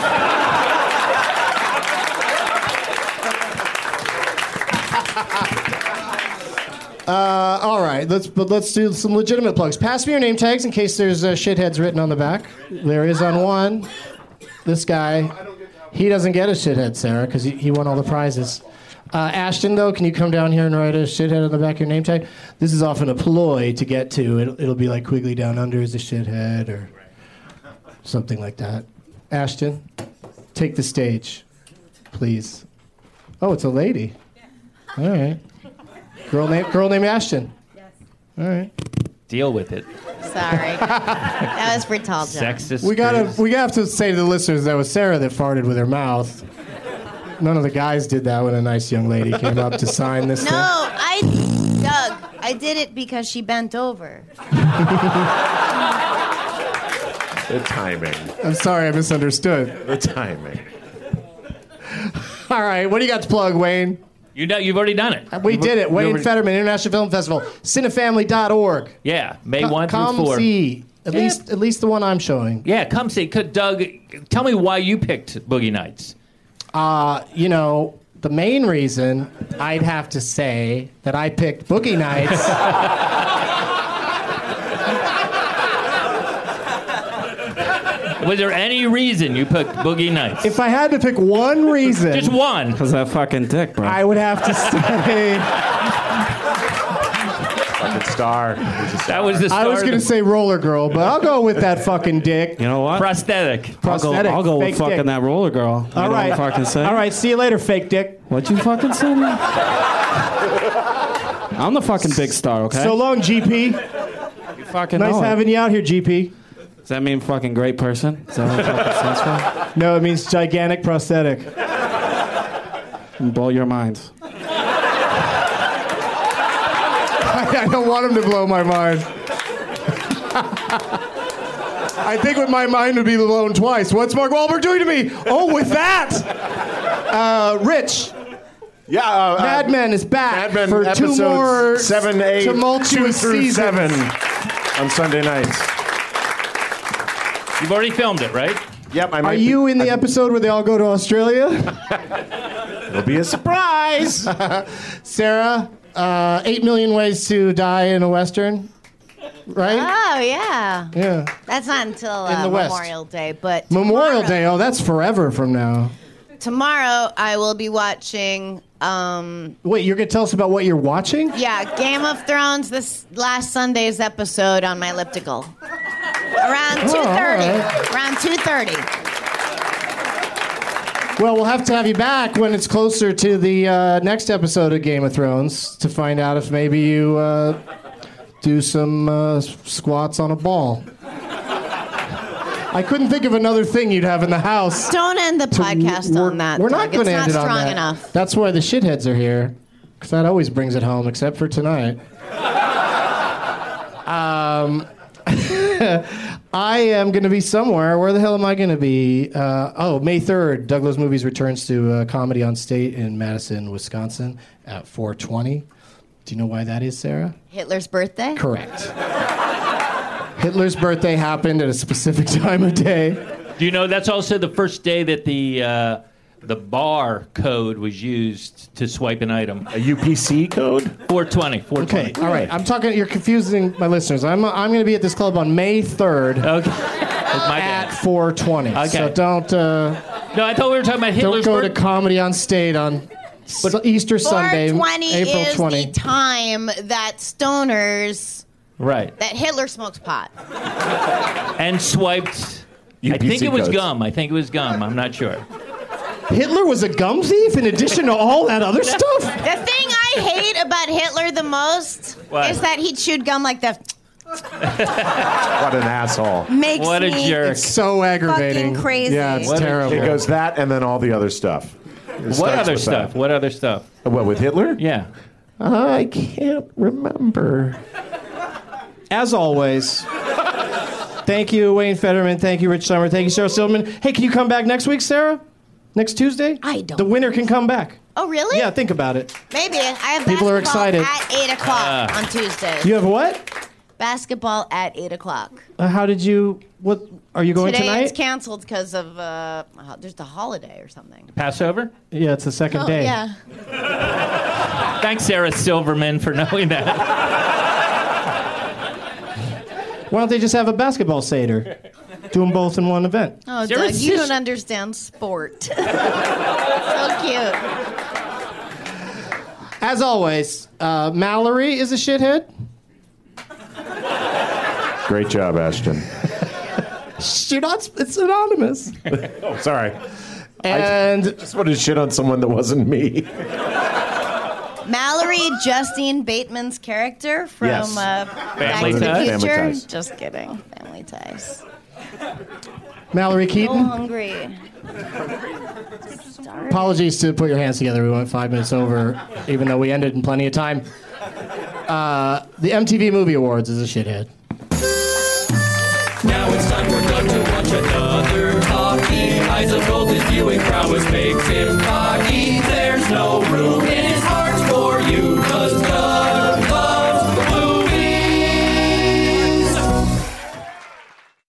Uh, all right, let's but let's do some legitimate plugs. Pass me your name tags in case there's uh, shitheads written on the back. There is on one. This guy, he doesn't get a shithead, Sarah, because he, he won all the prizes. Uh, Ashton, though, can you come down here and write a shithead on the back of your name tag? This is often a ploy to get to. It'll, it'll be like Quigley Down Under is a shithead or something like that. Ashton, take the stage, please. Oh, it's a lady. All right. Girl named girl named Ashton. Yes. All right. Deal with it. Sorry. That was for tall John. Sexist. We gotta cruise. we have to say to the listeners that was Sarah that farted with her mouth. None of the guys did that when a nice young lady came up to sign this No, thing. I, Doug, I did it because she bent over. The timing. I'm sorry, I misunderstood. The timing. All right, what do you got to plug, Wayne? You know, you've already done it. We did it. You Wayne already- Fetterman International Film Festival, cinefamily dot org. Yeah, May Co- one through come four. see at Yeah. least at least the one I'm showing. Yeah, come see. Could, Doug, tell me why you picked Boogie Nights. Uh, you know, the main reason I'd have to say that I picked Boogie Nights. Was there any reason you picked Boogie Nights? If I had to pick one reason, Just one. Cause that fucking dick, bro. I would have to say Fucking star. That was the I start was of gonna the say roller girl, but I'll go with that fucking dick. You know what? prosthetic. I'll go, Prosthetic, I'll go with fake fucking dick. that roller girl. You All know right, what I fucking say? all right. See you later, fake dick. What'd you fucking say? Man? I'm the fucking big star, okay? So long, G P. you fucking Nice know it. having you out here, G P. Does that mean fucking great person? Is that what it fucking stands for? No, it means gigantic prosthetic. And blow your minds. I don't want him to blow my mind. I think with my mind would be blown twice. What's Mark Wahlberg doing to me? Oh, with that. Uh, Rich. Yeah, uh, uh, Mad Men is back Mad Men for two episodes more seven, eight, tumultuous two through seasons. seven on Sunday nights. You've already filmed it, right? Yep, I might Are you be, in the I- episode where they all go to Australia? It'll be a surprise. Sarah, uh, eight million ways to die in a Western, right? Oh, yeah. Yeah. That's not until In uh, the West. Memorial Day, but Memorial tomorrow- Day, oh, that's forever from now. Tomorrow I will be watching, um, Wait, you're going to tell us about what you're watching? yeah, Game of Thrones, this last Sunday's episode on my elliptical. Around two Oh, all thirty. right. Around two thirty. Well, we'll have to have you back when it's closer to the uh, next episode of Game of Thrones to find out if maybe you uh, do some uh, squats on a ball. I couldn't think of another thing you'd have in the house. Don't end the to podcast work- on that. We're not Doug. going to It's end it not on strong that. enough. That's why the shitheads are here, because that always brings it home, except for tonight. um, I am going to be somewhere. Where the hell am I going to be? Uh, oh, May third, Douglas Movies returns to uh, Comedy on State in Madison, Wisconsin at four twenty. Do you know why that is, Sarah? Hitler's birthday? Correct. Hitler's birthday happened at a specific time of day. Do you know that's also the first day that the uh, the bar code was used to swipe an item? A U P C code? four twenty. four twenty. Okay, all right. I'm talking. You're confusing my listeners. I'm I'm going to be at this club on May third Okay. That's my at bad. four twenty. Okay. So don't uh, No, I thought we were talking about don't Hitler's go to birthday. Comedy on State on S- Easter Sunday, four twenty April is twentieth. the time that stoners, Right. that Hitler smokes pot. And swiped. I U P C think it was codes. gum. I think it was gum. I'm not sure. Hitler was a gum thief in addition to all that other stuff. The thing I I hate about Hitler the most What? is that he chewed gum like that. What an asshole. Makes What a me jerk. It's so aggravating. fucking crazy. Yeah, it's What a terrible. It goes that and then all the other stuff. It What starts other with stuff? that. What other stuff? What, with Hitler? Yeah. I can't remember. As always, thank you, Wayne Fetterman. Thank you, Rich Summer. Thank you, Sarah Silverman. Hey, can you come back next week, Sarah? Next Tuesday? I don't The winner can come back. Oh, really? Yeah, think about it. Maybe. I have People are basketball excited. at eight o'clock Uh. on Tuesday. You have what? Basketball at eight o'clock. Uh, how did you? What are you going Today tonight? it's canceled because of uh, ho- there's the holiday or something. Passover? Yeah, it's the second Oh day. yeah. Thanks, Sarah Silverman, for knowing that. Why don't they just have a basketball Seder? Do them both in one event. Oh, there a Doug, you sis- don't understand sport. So cute. As always, uh, Mallory is a shithead. Great job, Ashton. You're not. It's anonymous. Oh, sorry. And Just wanted to shit on someone that wasn't me. Mallory Justine Bateman's character from Yes. uh, Back Family to the Ties? Future. Family Ties. Just kidding. Family Ties. Mallory So Keaton. hungry. Apologies to put your hands together. We went five minutes over, even though we ended in plenty of time. Uh, the M T V Movie Awards is a shithead. Now it's time for Doug to watch another talkie. Eyes of gold, his viewing prowess makes him cocky. There's no room